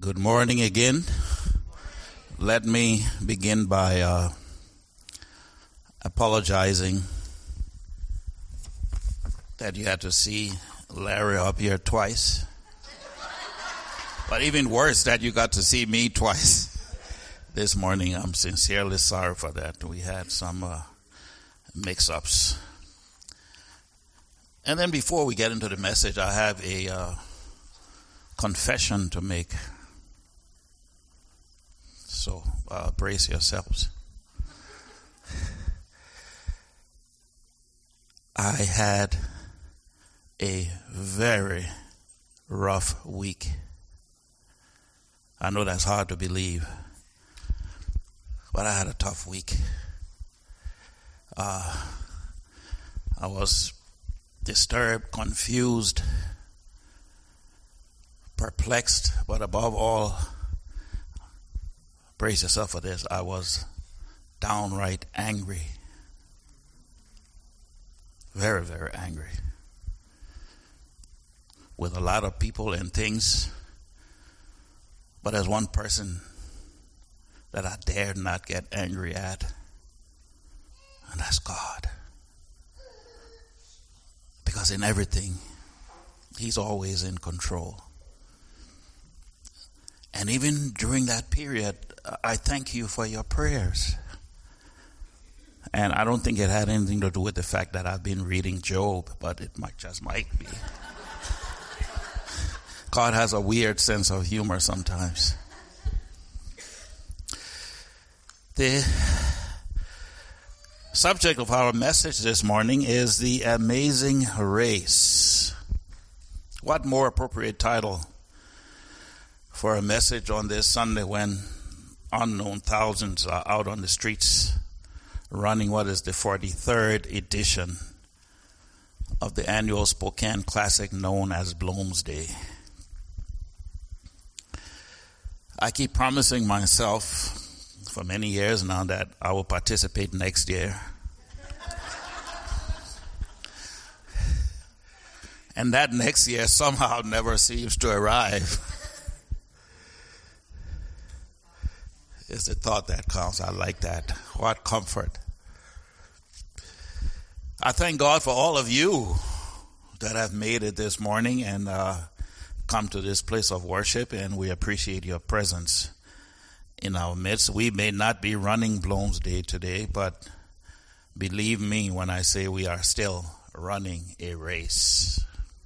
Good morning again. Let me begin by apologizing that you had to see Larry up here twice. But even worse, that you got to see me twice this morning. I'm sincerely sorry for that. We had some mix-ups. And then before we get into the message, I have a confession to make. So brace yourselves. I had a very rough week. I know that's hard to believe, but I had a tough week. I was disturbed, confused, perplexed, but above all, brace yourself for this, I was downright angry. Very, very angry. With a lot of people and things. But there's one person that I dared not get angry at. And that's God. Because in everything, He's always in control. And even during that period, I thank you for your prayers. And I don't think it had anything to do with the fact that I've been reading Job, but it might be. God has a weird sense of humor sometimes. The subject of our message this morning is the amazing race. What more appropriate title for a message on this Sunday when unknown thousands are out on the streets running what is the 43rd edition of the annual Spokane Classic known as Bloomsday. I keep promising myself for many years now that I will participate next year. And that next year somehow never seems to arrive. It's the thought that counts. I like that. What comfort. I thank God for all of you that have made it this morning and come to this place of worship, and we appreciate your presence in our midst. We may not be running Bloomsday today, but believe me when I say we are still running a race.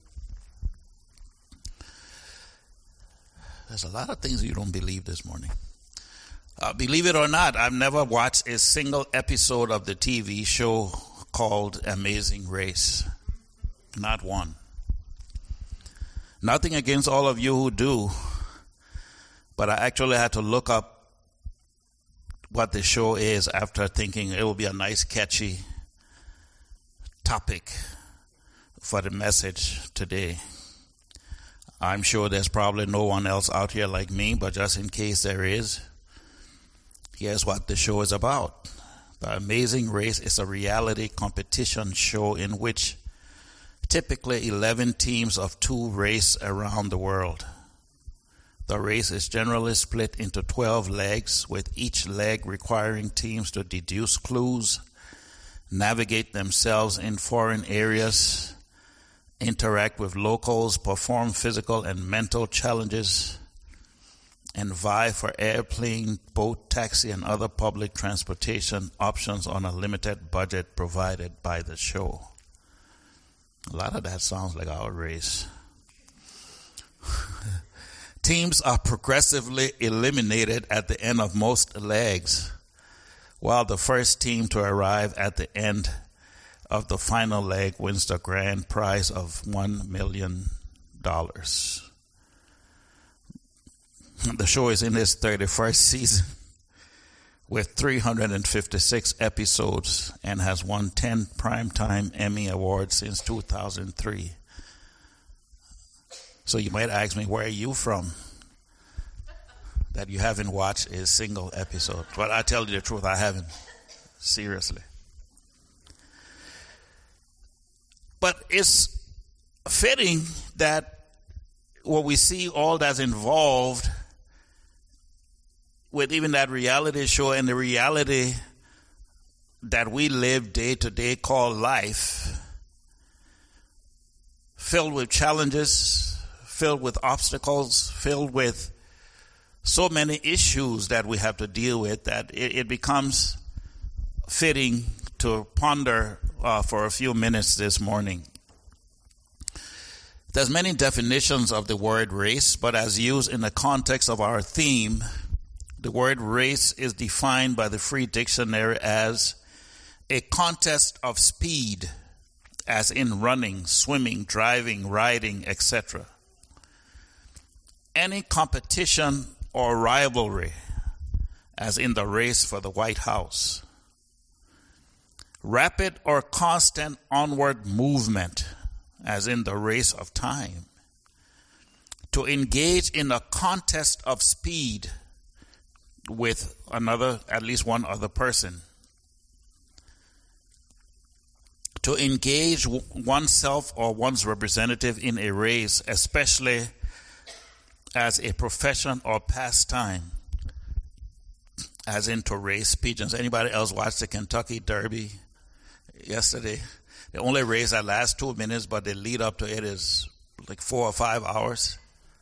There's a lot of things you don't believe this morning. Believe it or not, I've never watched a single episode of the TV show called Amazing Race. Not one. Nothing against all of you who do, but I actually had to look up what the show is after thinking it will be a nice, catchy topic for the message today. I'm sure there's probably no one else out here like me, but just in case there is, here's what the show is about. The Amazing Race is a reality competition show in which typically 11 teams of 2 race around the world. The race is generally split into 12 legs, with each leg requiring teams to deduce clues, navigate themselves in foreign areas, interact with locals, perform physical and mental challenges, and vie for airplane, boat, taxi, and other public transportation options on a limited budget provided by the show. A lot of that sounds like our race. Teams are progressively eliminated at the end of most legs, while the first team to arrive at the end of the final leg wins the grand prize of $1 million. The show is in its 31st season with 356 episodes and has won 10 Primetime Emmy Awards since 2003. So you might ask me, where are you from that you haven't watched a single episode? Well, I tell you the truth, I haven't. Seriously. But it's fitting that what we see all that's involved with even that reality show and the reality that we live day to day called life, filled with challenges, filled with obstacles, filled with so many issues that we have to deal with, that it becomes fitting to ponder for a few minutes this morning. There's many definitions of the word race, but as used in the context of our theme, the word race is defined by the Free Dictionary as a contest of speed, as in running, swimming, driving, riding, etc. Any competition or rivalry, as in the race for the White House. Rapid or constant onward movement, as in the race of time. To engage in a contest of speed with another, at least one other person. To engage oneself or one's representative in a race, especially as a profession or pastime, as in to race pigeons. Anybody else watch the Kentucky Derby yesterday? The only race that lasts 2 minutes, but the lead up to it is like 4 or 5 hours.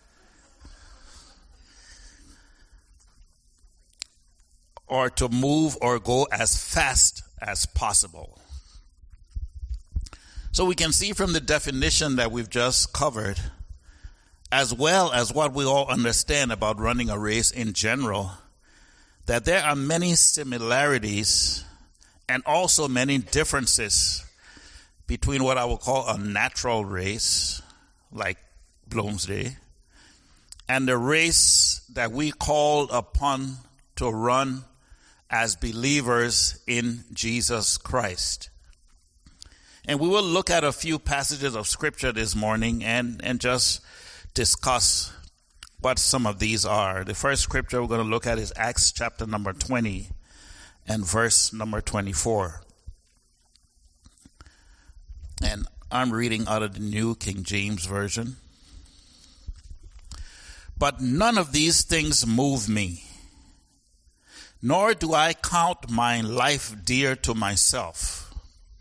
Or to move or go as fast as possible. So we can see from the definition that we've just covered, as well as what we all understand about running a race in general, that there are many similarities and also many differences between what I would call a natural race, like Bloomsday, and the race that we called upon to run as believers in Jesus Christ. And we will look at a few passages of Scripture this morning and just discuss what some of these are. The first scripture we're going to look at is Acts chapter number 20 and verse number 24. And I'm reading out of the New King James Version. But none of these things move me, nor do I count my life dear to myself,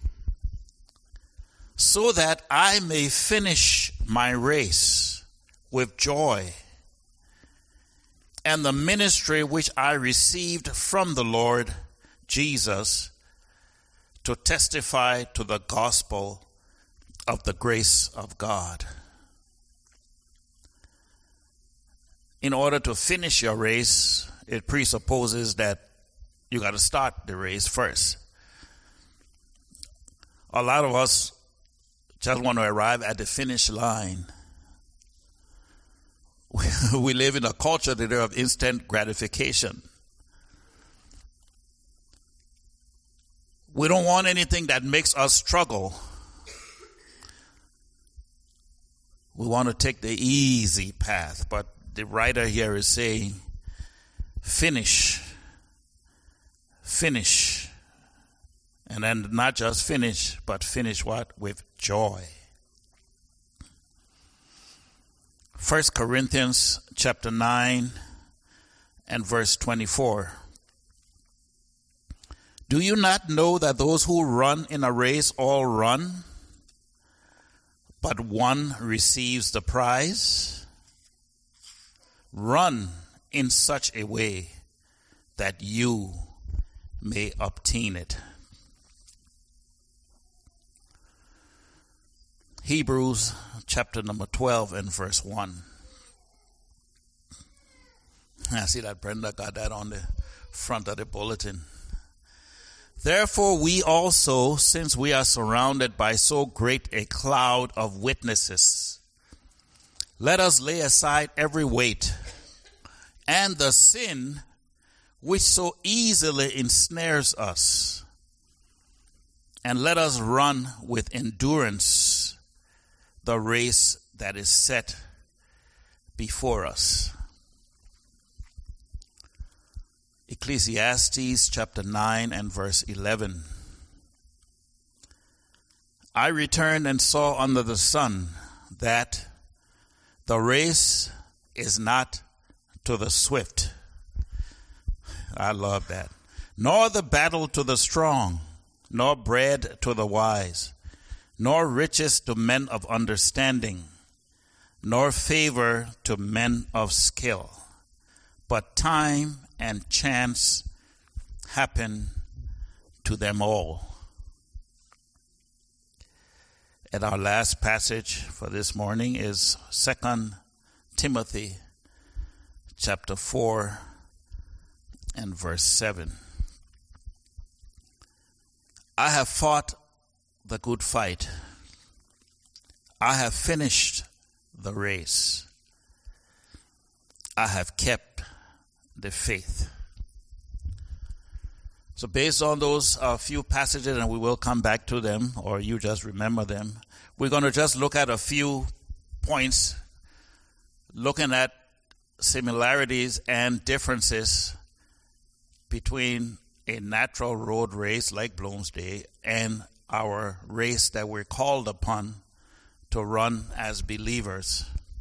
so that I may finish my race with joy and the ministry which I received from the Lord Jesus to testify to the gospel of the grace of God. In order to finish your race, it presupposes that you got to start the race first. A lot of us just want to arrive at the finish line. We live in a culture that is of instant gratification. We don't want anything that makes us struggle. We want to take the easy path, but the writer here is saying, finish. And then not just finish, but finish what? With joy. 1 Corinthians chapter 9 and verse 24. Do you not know that those who run in a race all run, but one receives the prize? Run in such a way that you may obtain it. Hebrews chapter number 12 and verse 1. I see that Brenda got that on the front of the bulletin. Therefore we also, since we are surrounded by so great a cloud of witnesses, let us lay aside every weight and the sin which so easily ensnares us, and let us run with endurance the race that is set before us. Ecclesiastes chapter 9 and verse 11. I returned and saw under the sun that the race is not to the swift, I love that. Nor the battle to the strong, nor bread to the wise, nor riches to men of understanding, nor favor to men of skill. But time and chance happen to them all. And our last passage for this morning is 2 Timothy chapter 4 and verse 7. I have fought the good fight. I have finished the race. I have kept the faith. So based on those few passages, and we will come back to them, or you just remember them, we're going to just look at a few points, looking at similarities and differences between a natural road race like Bloomsday and our race that we're called upon to run as believers.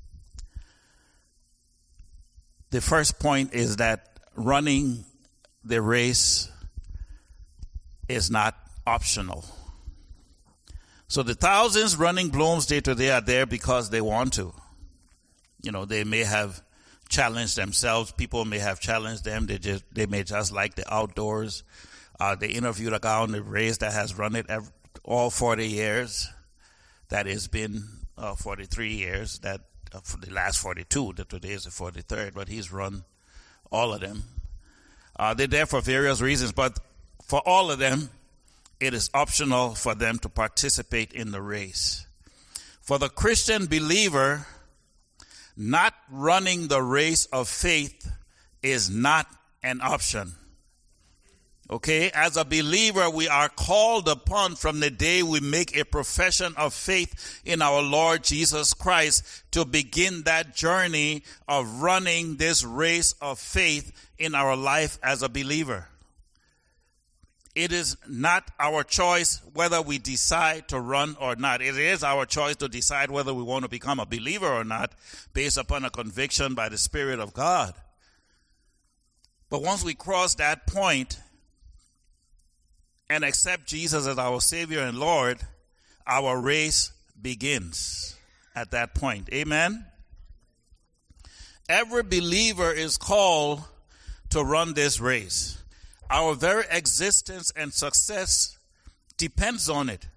The first point is that running the race is not optional. So the thousands running Bloomsday today are there because they want to. You know, they may have challenged themselves. People may have challenged them. They may just like the outdoors. They interviewed a guy on the race that has run it all 40 years. That has been 43 years. That for the last 42. That today is the 43rd, but he's run all of them. They're there for various reasons, but for all of them, it is optional for them to participate in the race. For the Christian believer, not running the race of faith is not an option. Okay, as a believer, we are called upon from the day we make a profession of faith in our Lord Jesus Christ to begin that journey of running this race of faith in our life as a believer. It is not our choice whether we decide to run or not. It is our choice to decide whether we want to become a believer or not based upon a conviction by the Spirit of God. But once we cross that point and accept Jesus as our Savior and Lord, our race begins at that point. Amen? Every believer is called to run this race. Our very existence and success depends on it.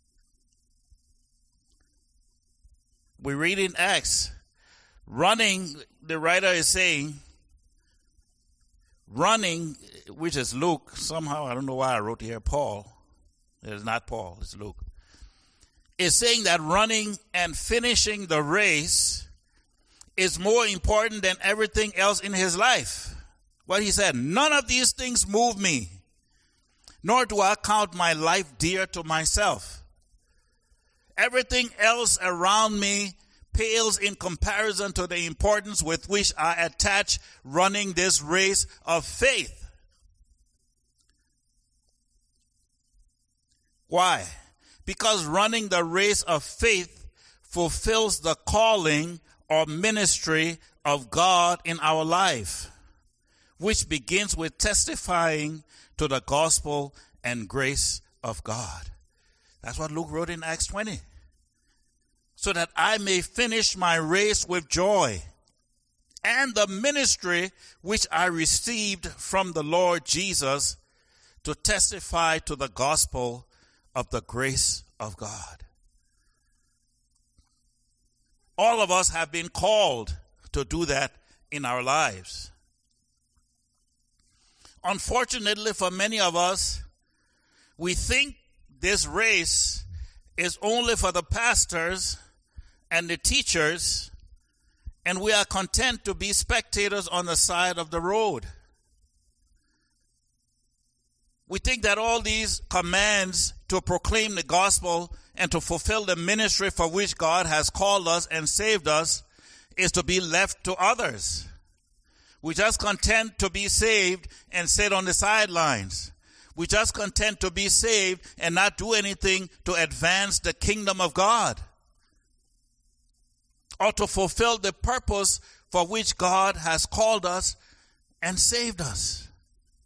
We read in Acts, running, the writer is saying, running, which is Luke, somehow, I don't know why I wrote here Paul. It's not Paul, it's Luke. Is saying that running and finishing the race is more important than everything else in his life. What he said, none of these things move me, nor do I count my life dear to myself. Everything else around me pales in comparison to the importance with which I attach running this race of faith. Why? Because running the race of faith fulfills the calling or ministry of God in our life, which begins with testifying to the gospel and grace of God. That's what Luke wrote in Acts 20. So that I may finish my race with joy and the ministry which I received from the Lord Jesus to testify to the gospel of the grace of God. All of us have been called to do that in our lives. Unfortunately, for many of us, we think this race is only for the pastors and the teachers, and we are content to be spectators on the side of the road. We think that all these commands to proclaim the gospel and to fulfill the ministry for which God has called us and saved us is to be left to others. We're just content to be saved and sit on the sidelines. We're just content to be saved and not do anything to advance the kingdom of God or to fulfill the purpose for which God has called us and saved us.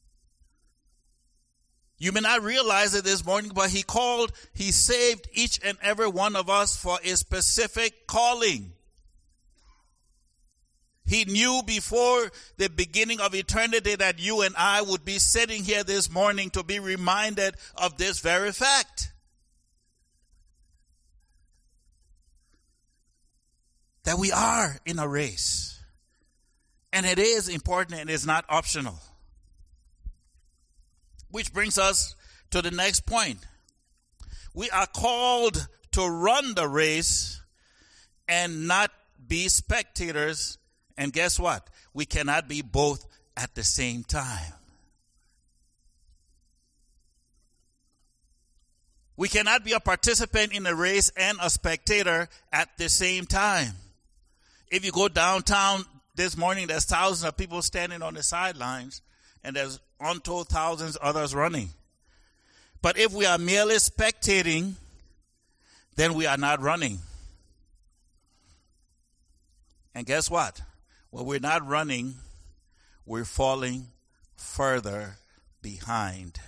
You may not realize it this morning, but he saved each and every one of us for a specific calling. He knew before the beginning of eternity that you and I would be sitting here this morning to be reminded of this very fact. That we are in a race. And it is important and it's not optional. Which brings us to the next point. We are called to run the race and not be spectators. And guess what? We cannot be both at the same time. We cannot be a participant in the race and a spectator at the same time. If you go downtown this morning, there's thousands of people standing on the sidelines, and there's untold thousands others running. But if we are merely spectating, then we are not running. And guess what? When we're not running, we're falling further behind.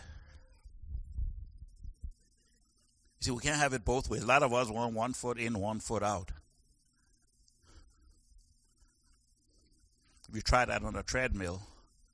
You see, we can't have it both ways. A lot of us want 1 foot in, 1 foot out. If you try that on a treadmill,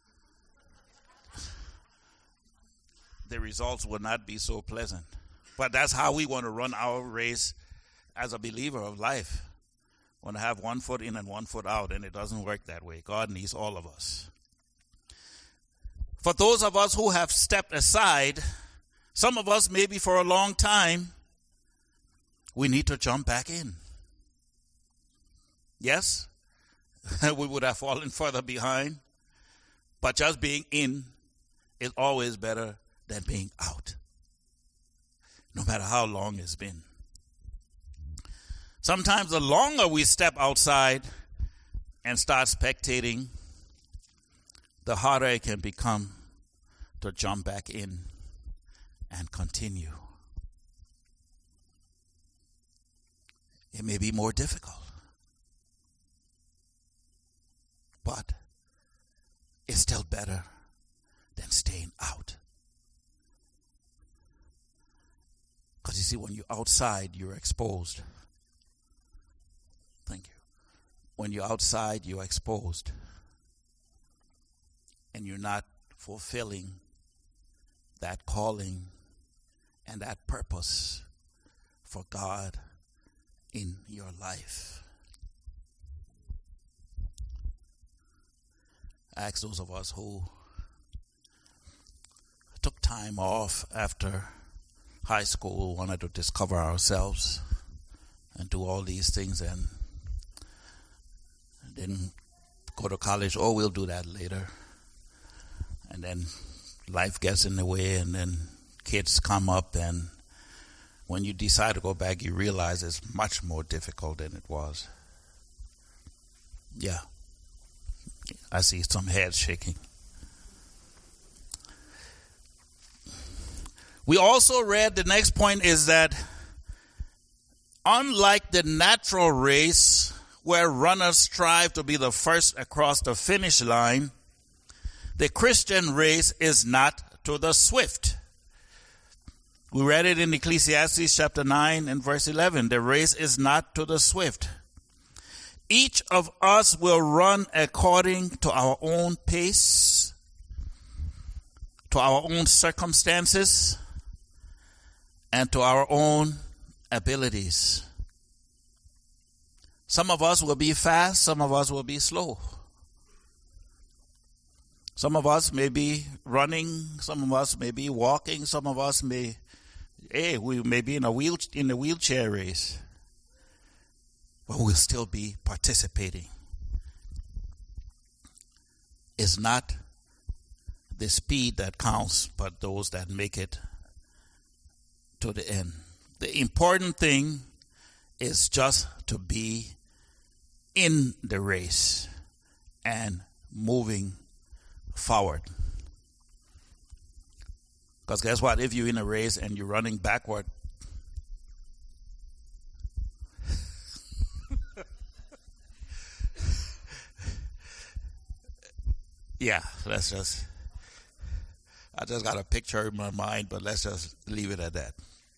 the results will not be so pleasant. But that's how we want to run our race as a believer of life. We want to have 1 foot in and 1 foot out, and it doesn't work that way. God needs all of us. For those of us who have stepped aside, some of us maybe for a long time, we need to jump back in. Yes, we would have fallen further behind, but just being in is always better than being out, no matter how long it's been. Sometimes the longer we step outside and start spectating, the harder it can become to jump back in and continue. It may be more difficult, but it's still better than staying out. Because you see, when you're outside, you're exposed. Thank you. When you're outside, you're exposed. And you're not fulfilling that calling and that purpose for God in your life. I ask those of us who took time off after high school, wanted to discover ourselves and do all these things, and didn't go to college. Oh, we'll do that later. And then life gets in the way, and then kids come up, and when you decide to go back, you realize it's much more difficult than it was. Yeah. I see some heads shaking. We also read, the next point is that unlike the natural race where runners strive to be the first across the finish line, the Christian race is not to the swift. We read it in Ecclesiastes chapter 9 and verse 11. The race is not to the swift. Each of us will run according to our own pace, to our own circumstances, and to our own abilities. Some of us will be fast, some of us will be slow. Some of us may be running, some of us may be walking, some of us we may be in the wheelchair race. But we'll still be participating. It's not the speed that counts, but those that make it to the end. The important thing is just to be in the race and moving forward. Because guess what? If you're in a race and you're running backward, yeah, let's just, I just got a picture in my mind, but let's just leave it at that.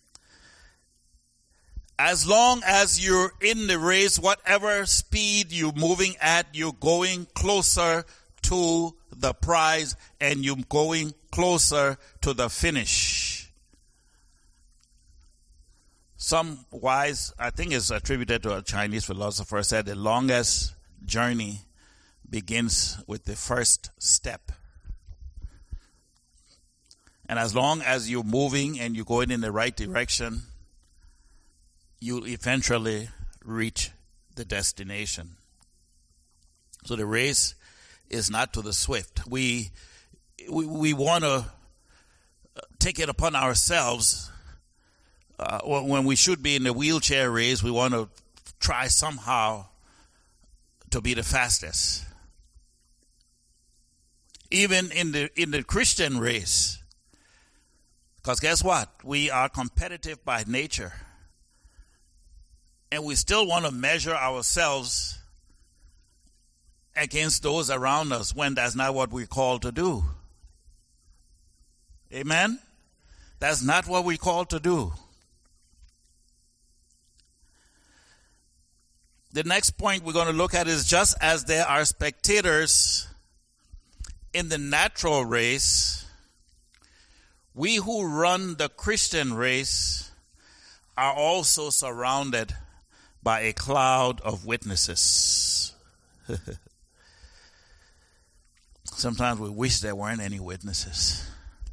As long as you're in the race, whatever speed you're moving at, you're going closer to the prize and you're going closer to the finish. Some wise, I think it's attributed to a Chinese philosopher, said the longest journey begins with the first step. And as long as you're moving and you're going in the right direction, you'll eventually reach the destination. So the race is not to the swift. We want to take it upon ourselves when we should be in the wheelchair race. We want to try somehow to be the fastest. Even in the Christian race. Because guess what? We are competitive by nature. And we still want to measure ourselves against those around us when that's not what we're called to do. Amen? That's not what we're called to do. The next point we're going to look at is just as there are spectators in the natural race, we who run the Christian race are also surrounded by a cloud of witnesses. Sometimes we wish there weren't any witnesses.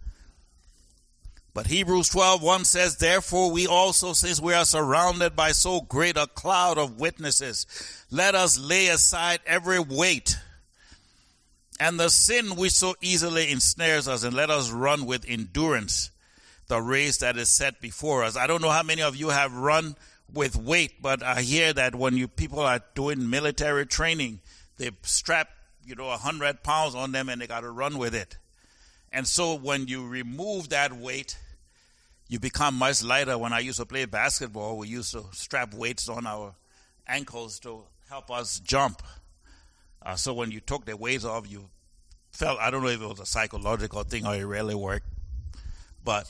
But Hebrews 12:1 says, therefore we also, since we are surrounded by so great a cloud of witnesses, let us lay aside every weight and the sin which so easily ensnares us, and let us run with endurance the race that is set before us. I don't know how many of you have run with weight, but I hear that when people are doing military training, they strap 100 pounds on them and they got to run with it. And so when you remove that weight, you become much lighter. When I used to play basketball, we used to strap weights on our ankles to help us jump. So when you took the weights off, you felt, I don't know if it was a psychological thing or it really worked, but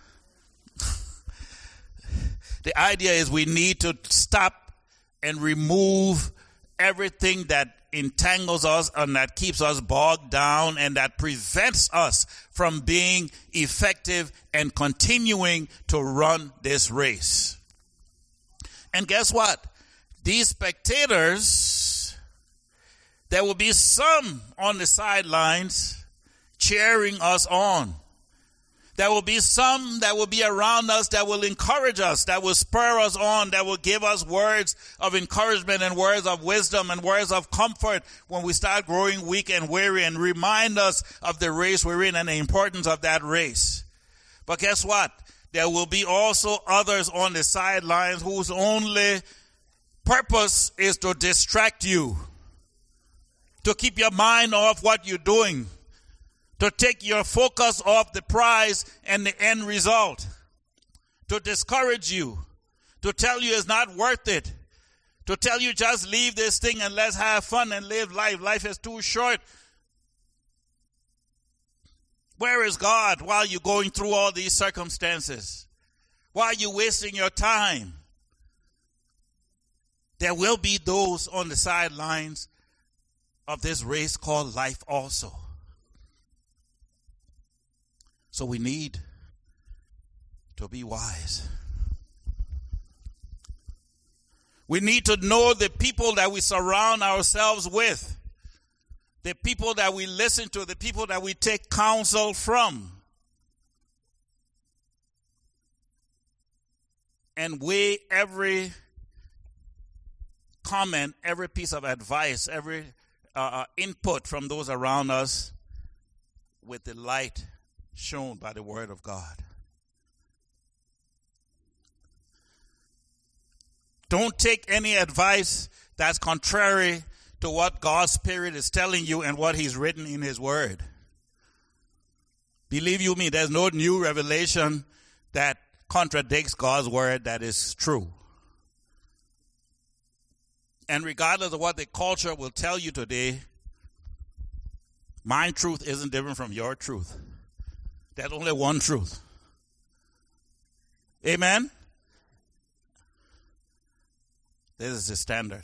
the idea is we need to stop and remove everything that entangles us and that keeps us bogged down and that prevents us from being effective and continuing to run this race. And guess what? These spectators, there will be some on the sidelines cheering us on. There will be some that will be around us that will encourage us, that will spur us on, that will give us words of encouragement and words of wisdom and words of comfort when we start growing weak and weary, and remind us of the race we're in and the importance of that race. But guess what? There will be also others on the sidelines whose only purpose is to distract you, to keep your mind off what you're doing, to take your focus off the prize and the end result, to discourage you, to tell you it's not worth it, to tell you just leave this thing and let's have fun and live life. Life is too short. Where is God while you're going through all these circumstances? Why are you wasting your time? There will be those on the sidelines of this race called life also. So we need to be wise. We need to know the people that we surround ourselves with, the people that we listen to, the people that we take counsel from, and weigh every comment, every piece of advice, every input from those around us with the light shown by the Word of God. Don't take any advice that's contrary to what God's Spirit is telling you and what He's written in His Word. Believe you me, there's no new revelation that contradicts God's Word that is true. And regardless of what the culture will tell you today, my truth isn't different from your truth. There's only one truth. Amen? This is the standard.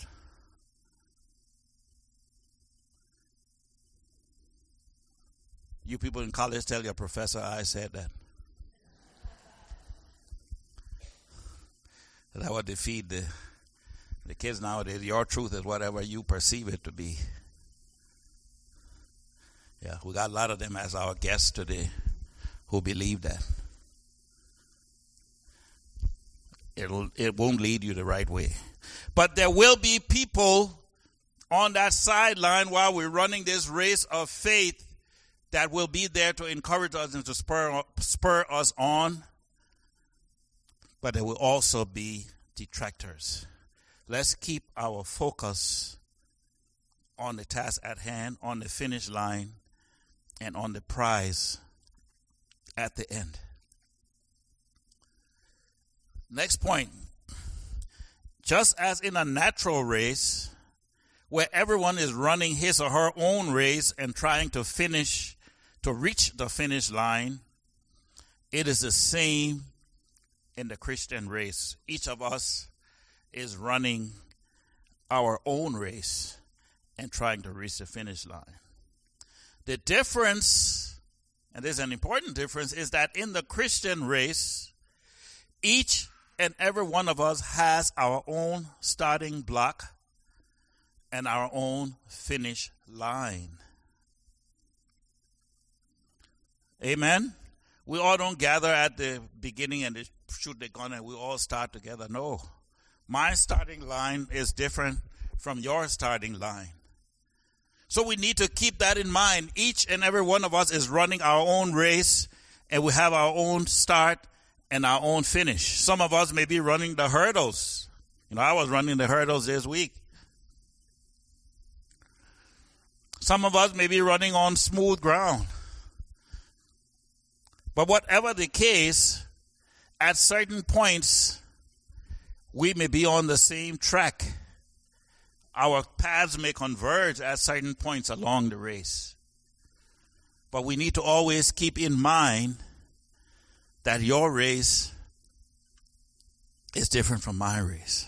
You people in college tell your professor I said that. That would defeat the kids nowadays. Your truth is whatever you perceive it to be. Yeah, we got a lot of them as our guests today who believe that. It won't lead you the right way. But there will be people on that sideline while we're running this race of faith that will be there to encourage us and to spur us on. But there will also be detractors. Let's keep our focus on the task at hand, on the finish line, and on the prize at the end. Next point. Just as in a natural race, where everyone is running his or her own race and trying to reach the finish line, it is the same in the Christian race. Each of us is running our own race and trying to reach the finish line. The difference, and there's an important difference, is that in the Christian race, each and every one of us has our own starting block and our own finish line. Amen? We all don't gather at the beginning and shoot the gun and we all start together. No. My starting line is different from your starting line. So we need to keep that in mind. Each and every one of us is running our own race, and we have our own start and our own finish. Some of us may be running the hurdles. I was running the hurdles this week. Some of us may be running on smooth ground. But whatever the case, at certain points, we may be on the same track. Our paths may converge at certain points along the race. But we need to always keep in mind that your race is different from my race.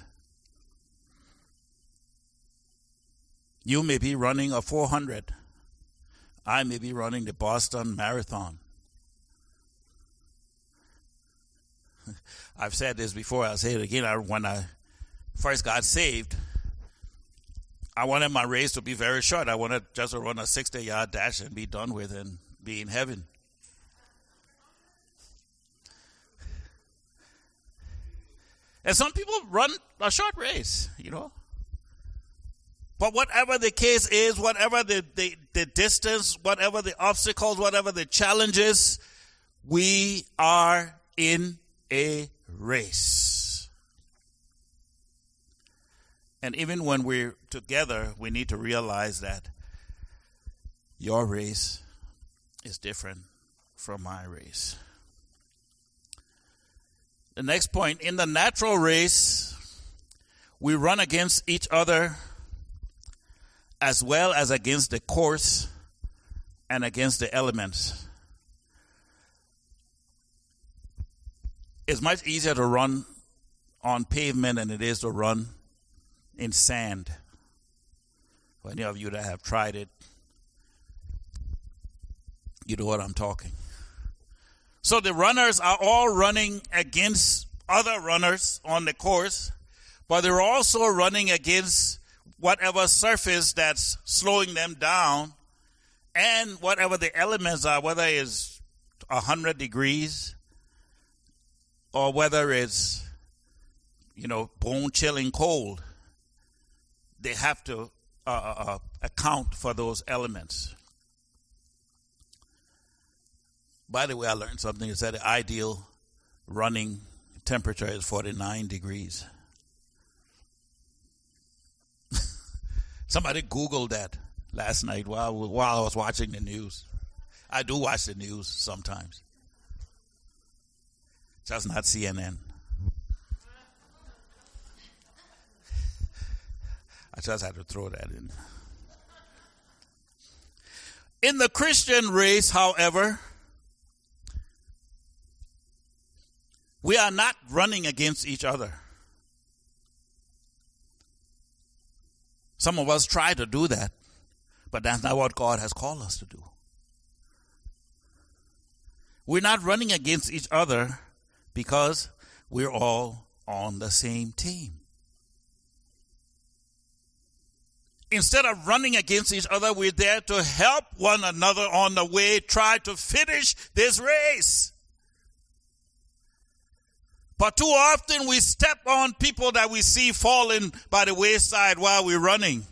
You may be running a 400. I may be running the Boston Marathon. I've said this before, I'll say it again. When I first got saved, I wanted my race to be very short. I wanted just to run a 60-yard dash and be done with and be in heaven. And some people run a short race, But whatever the case is, whatever the distance, whatever the obstacles, whatever the challenges, we are in a race. And even when we're together, we need to realize that your race is different from my race. The next point, in the natural race, we run against each other as well as against the course and against the elements. It's much easier to run on pavement than it is to run in sand. For any of you that have tried it, you know what I'm talking. So the runners are all running against other runners on the course, but they're also running against whatever surface that's slowing them down and whatever the elements are, whether it's 100 degrees or whether it's, bone-chilling cold. They have to account for those elements. By the way, I learned something. It said the ideal running temperature is 49 degrees. Somebody Googled that last night while I was watching the news. I do watch the news sometimes. Just not CNN. I just had to throw that in. In the Christian race, however, We are not running against each other. Some of us try to do that, but that's not what God has called us to do. We're not running against each other because we're all on the same team. Instead of running against each other, we're there to help one another on the way, try to finish this race. But too often we step on people that we see falling by the wayside while we're running.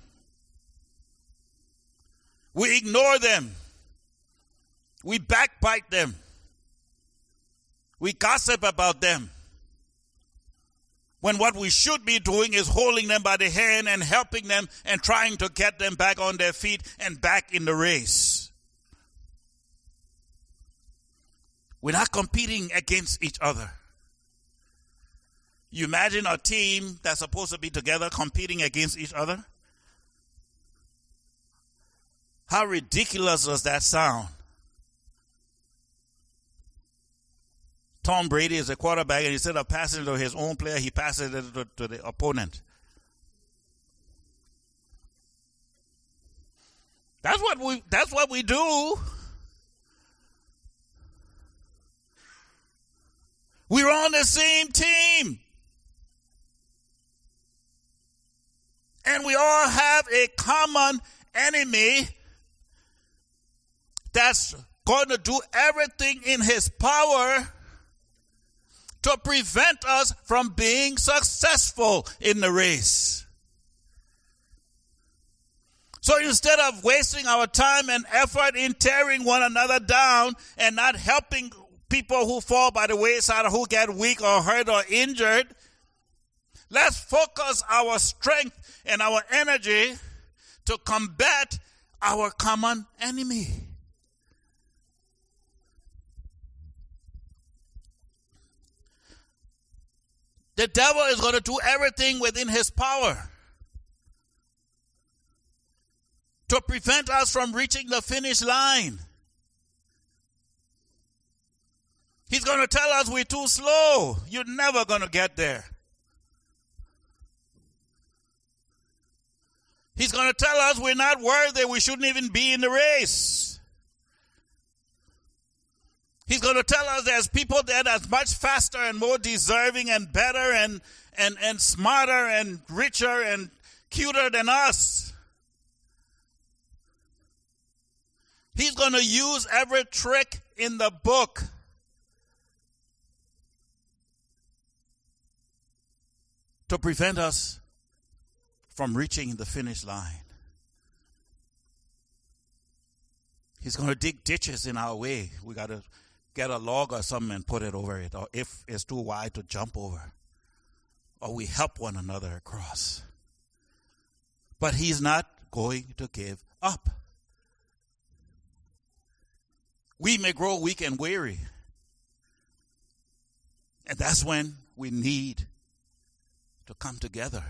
We ignore them. We backbite them. We gossip about them. When what we should be doing is holding them by the hand and helping them and trying to get them back on their feet and back in the race. We're not competing against each other. You imagine a team that's supposed to be together competing against each other? How ridiculous does that sound? Tom Brady is a quarterback, and instead of passing it to his own player, he passes it to the opponent. That's what we do. We're on the same team. And we all have a common enemy that's going to do everything in his power to prevent us from being successful in the race. So instead of wasting our time and effort in tearing one another down and not helping people who fall by the wayside or who get weak or hurt or injured, let's focus our strength and our energy to combat our common enemy. The devil is going to do everything within his power to prevent us from reaching the finish line. He's going to tell us we're too slow. You're never going to get there. He's going to tell us we're not worthy. We shouldn't even be in the race. He's going to tell us there's people there that's much faster and more deserving and better and smarter and richer and cuter than us. He's going to use every trick in the book to prevent us from reaching the finish line. He's going to dig ditches in our way. We got to get a log or something and put it over it, or if it's too wide to jump over, or we help one another across. But he's not going to give up. We may grow weak and weary, and that's when we need to come together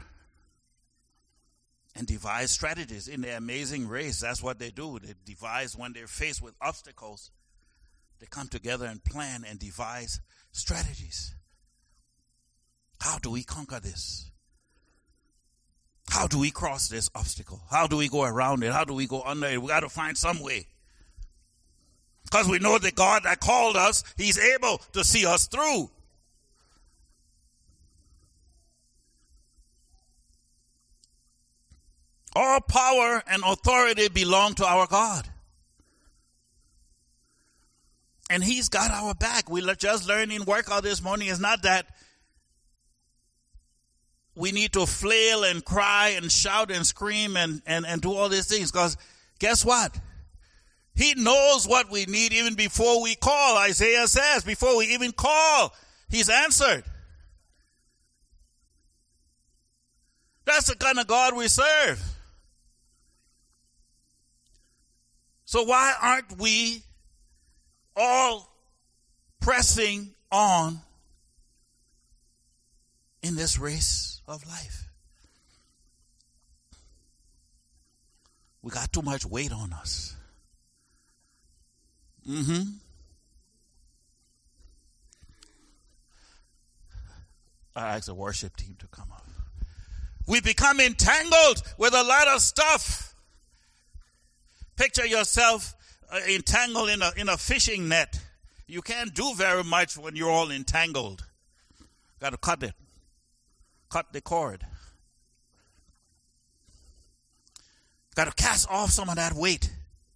and devise strategies in the amazing race. That's what they do. They devise when they're faced with obstacles. They come together and plan and devise strategies. How do we conquer this? How do we cross this obstacle? How do we go around it? How do we go under it? We got to find some way. Because we know the God that called us, he's able to see us through. All power and authority belong to our God. And he's got our back. We just learned in workout this morning. It's not that we need to flail and cry and shout and scream and do all these things. Because guess what? He knows what we need even before we call. Isaiah says, before we even call, he's answered. That's the kind of God we serve. So why aren't we all pressing on in this race of life? We got too much weight on us. I ask the worship team to come up. We become entangled with a lot of stuff. Picture yourself entangled in a fishing net. You can't do very much when you're all entangled. Got to cut it. Cut the cord. Got to cast off some of that weight.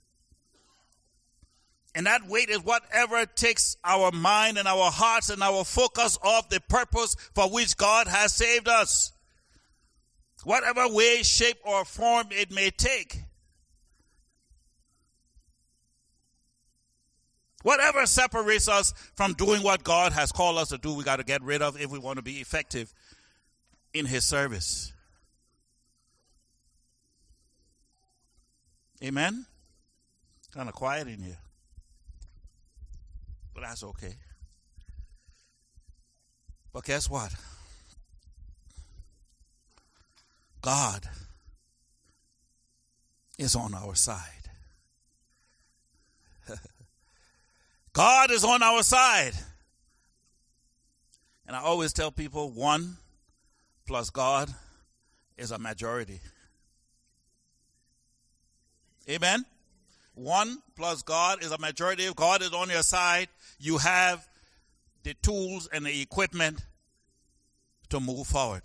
And that weight is whatever takes our mind and our hearts and our focus off the purpose for which God has saved us. Whatever way, shape, or form it may take. Whatever separates us from doing what God has called us to do, we got to get rid of if we want to be effective in His service. Amen? Kind of quiet in here. But that's okay. But guess what? God is on our side. God is on our side. And I always tell people 1 plus God is a majority. Amen? 1 plus God is a majority. If God is on your side, you have the tools and the equipment to move forward.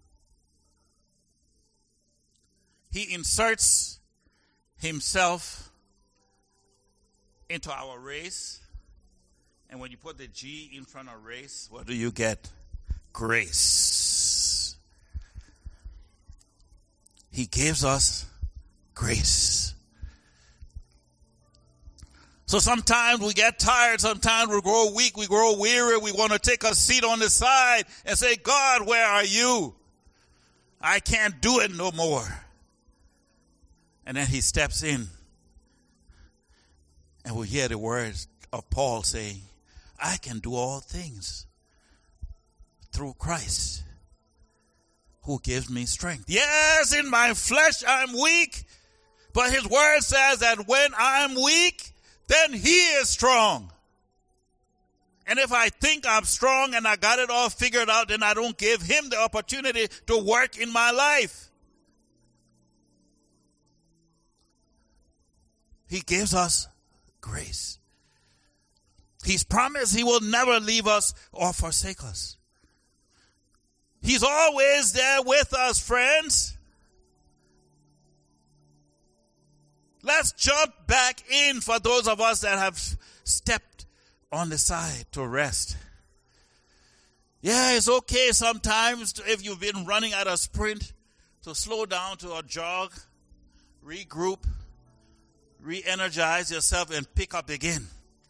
He inserts Himself into our race. And when you put the G in front of race, what do you get? Grace. He gives us grace. So sometimes we get tired, sometimes we grow weak, we grow weary, we want to take a seat on the side and say, God, where are you? I can't do it no more. And then He steps in and we hear the words of Paul saying, I can do all things through Christ who gives me strength. Yes, in my flesh I'm weak, but His word says that when I'm weak, then He is strong. And if I think I'm strong and I got it all figured out, then I don't give Him the opportunity to work in my life. He gives us grace. He's promised He will never leave us or forsake us. He's always there with us, friends. Let's jump back in for those of us that have stepped on the side to rest. Yeah, it's okay sometimes if you've been running at a sprint to slow down to a jog, regroup, re-energize yourself and pick up again.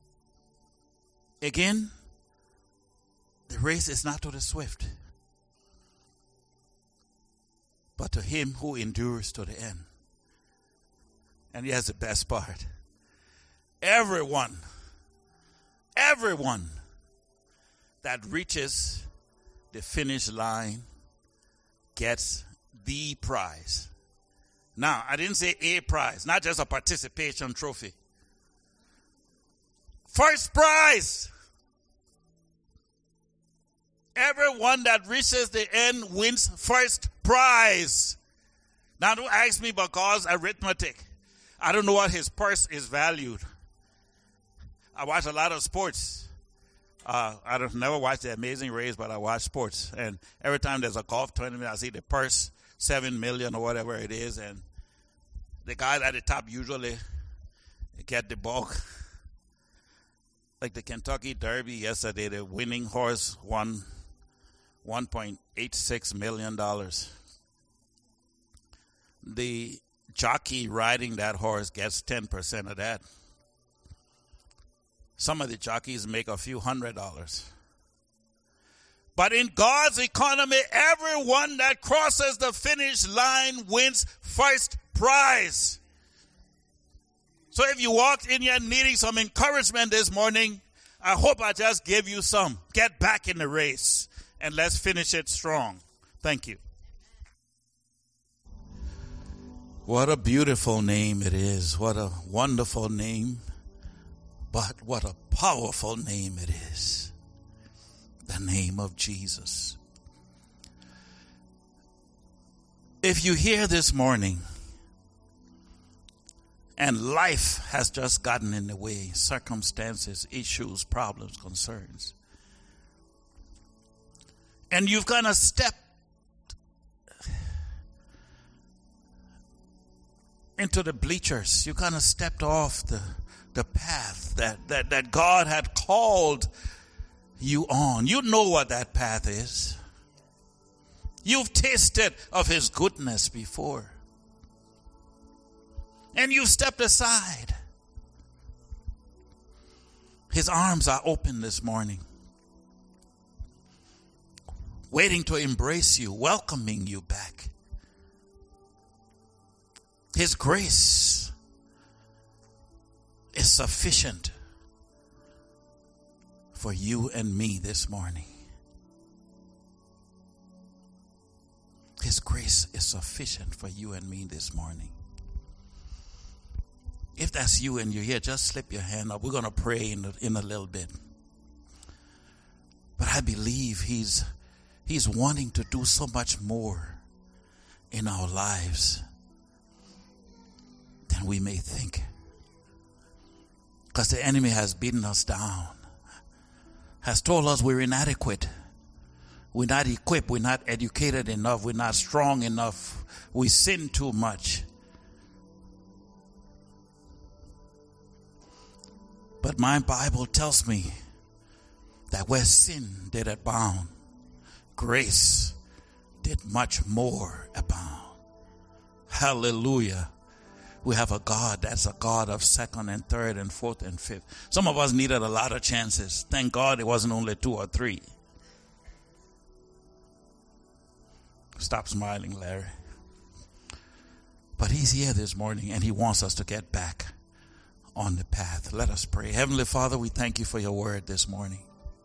Again, the race is not to the swift, but to him who endures to the end. And here's the best part. Everyone that reaches the finish line gets the prize. Now, I didn't say a prize, not just a participation trophy. First prize. Everyone that reaches the end wins first prize. Now, don't ask me about God's arithmetic. I don't know what his purse is valued. I watch a lot of sports. I don't never watch The Amazing Race, but I watch sports. And every time there's a golf tournament, I see the purse, $7 million or whatever it is. And the guys at the top usually get the bulk. Like the Kentucky Derby yesterday, the winning horse won $1.86 million. The jockey riding that horse gets 10% of that. Some of the jockeys make a few $100s. But in God's economy, everyone that crosses the finish line wins first prize. So if you walked in here needing some encouragement this morning, I hope I just gave you some. Get back in the race and let's finish it strong. Thank you. What a beautiful name it is. What a wonderful name. But what a powerful name it is. The name of Jesus. If you hear this morning and life has just gotten in the way, circumstances, issues, problems, concerns, and you've kind of stepped into the bleachers, you kind of stepped off the path that God had called you on. You know what that path is. You've tasted of his goodness before. And you've stepped aside. His arms are open this morning, waiting to embrace you, welcoming you back. His grace is sufficient for you and me this morning. His grace is sufficient for you and me this morning. If that's you and you're here, just slip your hand up. We're going to pray in a little bit. But I believe he's wanting to do so much more in our lives than we may think. Because the enemy has beaten us down, has told us we're inadequate. We're not equipped. We're not educated enough. We're not strong enough. We sin too much. But my Bible tells me that where sin did abound, grace did much more abound. Hallelujah. We have a God that's a God of second and third and fourth and fifth. Some of us needed a lot of chances. Thank God it wasn't only 2 or 3. Stop smiling, Larry. But he's here this morning and he wants us to get back on the path. Let us pray. Heavenly Father, we thank you for your word this morning.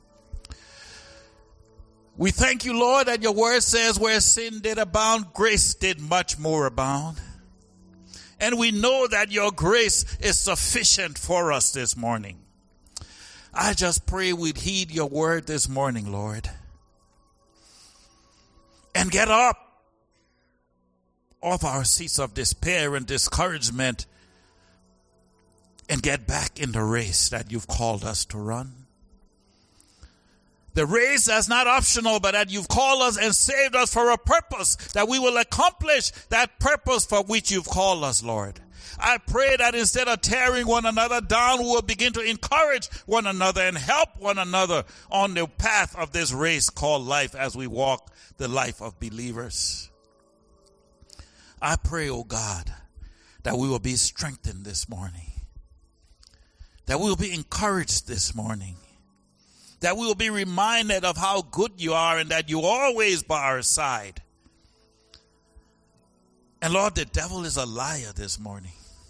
We thank you, Lord, that your word says where sin did abound, grace did much more abound. And we know that your grace is sufficient for us this morning. I just pray we'd heed your word this morning, Lord. And get up off our seats of despair and discouragement and get back in the race that you've called us to run. The race that's not optional, but that you've called us and saved us for a purpose, that we will accomplish that purpose for which you've called us, Lord. I pray that instead of tearing one another down, we will begin to encourage one another and help one another on the path of this race called life as we walk the life of believers. I pray, oh God, that we will be strengthened this morning, that we will be encouraged this morning, that we will be reminded of how good you are and that you're always by our side. And Lord, the devil is a liar this morning.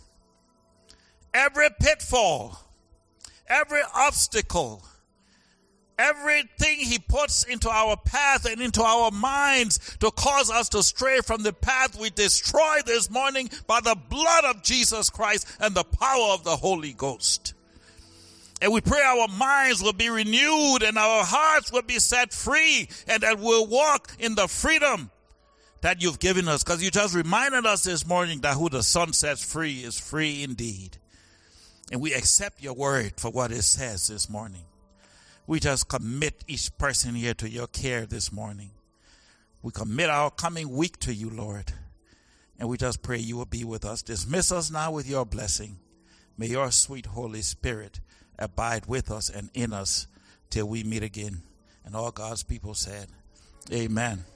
Every pitfall, every obstacle, everything he puts into our path and into our minds to cause us to stray from the path, we destroy this morning by the blood of Jesus Christ and the power of the Holy Ghost. And we pray our minds will be renewed and our hearts will be set free and that we'll walk in the freedom that you've given us. Because you just reminded us this morning that who the Son sets free is free indeed. And we accept your word for what it says this morning. We just commit each person here to your care this morning. We commit our coming week to you, Lord. And we just pray you will be with us. Dismiss us now with your blessing. May your sweet Holy Spirit abide with us and in us till we meet again. And all God's people said, amen.